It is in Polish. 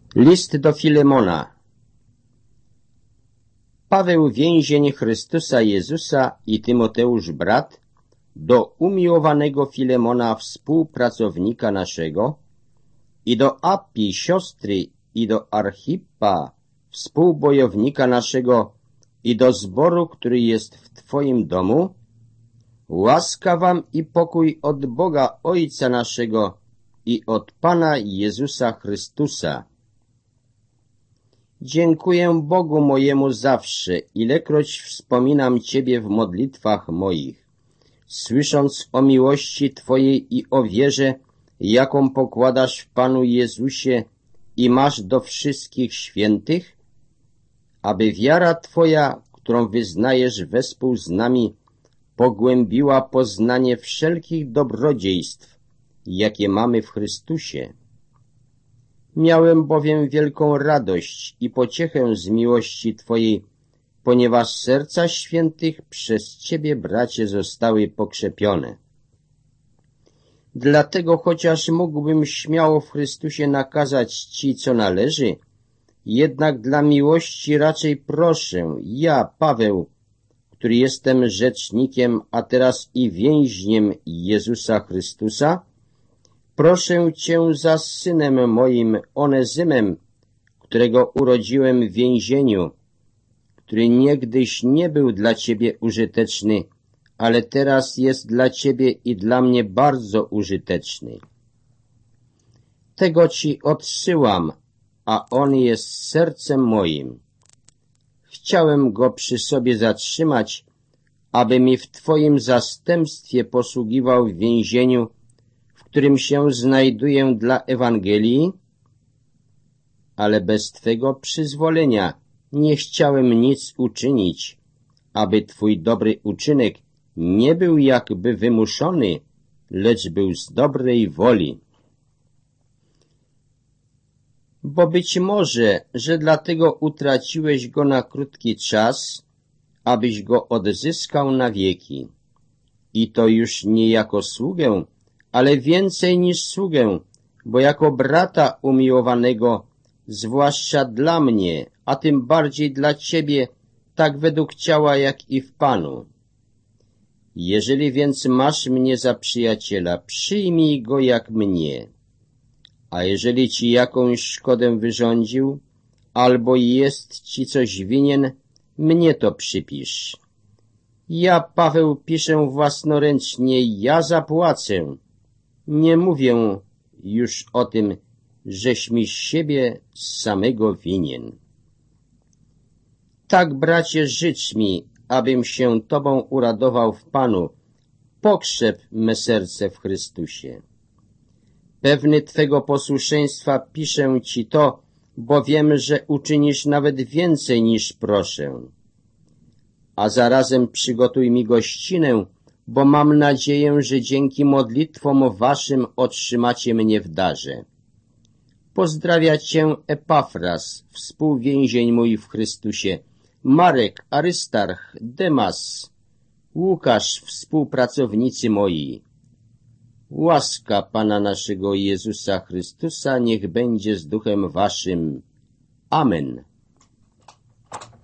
List do Filemona. Paweł, więzień Chrystusa Jezusa i Tymoteusz brat, do umiłowanego Filemona, współpracownika naszego, i do Appi, siostry, i do Archippa, współbojownika naszego, i do zboru, który jest w Twoim domu, łaska wam i pokój od Boga Ojca naszego i od Pana Jezusa Chrystusa. Dziękuję Bogu mojemu zawsze, ilekroć wspominam Ciebie w modlitwach moich, słysząc o miłości Twojej i o wierze, jaką pokładasz w Panu Jezusie i masz do wszystkich świętych, aby wiara Twoja, którą wyznajesz wespół z nami, pogłębiła poznanie wszelkich dobrodziejstw, jakie mamy w Chrystusie. Miałem bowiem wielką radość i pociechę z miłości Twojej, ponieważ serca świętych przez Ciebie, bracie, zostały pokrzepione. Dlatego, chociaż mógłbym śmiało w Chrystusie nakazać Ci, co należy, jednak dla miłości raczej proszę, ja, Paweł, który jestem rzecznikiem, a teraz i więźniem Jezusa Chrystusa, proszę Cię za synem moim Onezymem, którego urodziłem w więzieniu, który niegdyś nie był dla Ciebie użyteczny, ale teraz jest dla Ciebie i dla mnie bardzo użyteczny. Tego Ci odsyłam, a on jest sercem moim. Chciałem go przy sobie zatrzymać, aby mi w Twoim zastępstwie posługiwał w więzieniu, w którym się znajduję dla Ewangelii, ale bez Twego przyzwolenia nie chciałem nic uczynić, aby Twój dobry uczynek nie był jakby wymuszony, lecz był z dobrej woli. Bo być może, że dlatego utraciłeś go na krótki czas, abyś go odzyskał na wieki. I to już nie jako sługę, ale więcej niż sługę, bo jako brata umiłowanego, zwłaszcza dla mnie, a tym bardziej dla Ciebie, tak według ciała, jak i w Panu. Jeżeli więc masz mnie za przyjaciela, przyjmij go jak mnie. A jeżeli Ci jakąś szkodę wyrządził, albo jest Ci coś winien, mnie to przypisz. Ja, Paweł, piszę własnoręcznie, ja zapłacę. Nie mówię już o tym, żeś mi siebie samego winien. Tak, bracie, życz mi, abym się Tobą uradował w Panu. Pokrzep me serce w Chrystusie. Pewny Twego posłuszeństwa piszę Ci to, bo wiem, że uczynisz nawet więcej niż proszę. A zarazem przygotuj mi gościnę, bo mam nadzieję, że dzięki modlitwom Waszym otrzymacie mnie w darze. Pozdrawia Cię Epafras, współwięzień mój w Chrystusie, Marek, Arystarch, Demas, Łukasz, współpracownicy moi. Łaska Pana naszego Jezusa Chrystusa niech będzie z duchem Waszym. Amen.